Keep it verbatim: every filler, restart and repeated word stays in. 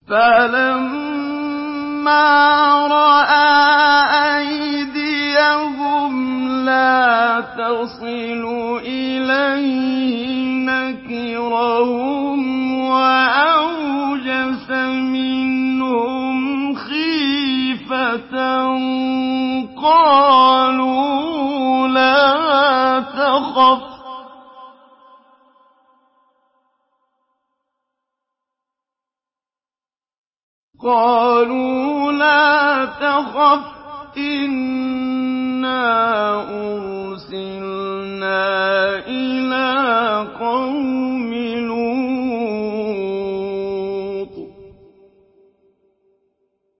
فَلَمَّا رَأَىٰ أَيْدِيَهُمْ لَا تَصِلُ إِلَيْهِ نَكِرَهُمْ وَأَوْجَسَ مِنْهُمْ خِيفَةً قَالُوا لَا تَخَفْ قَالُوا لَا تَخَفْ إِنَّكَ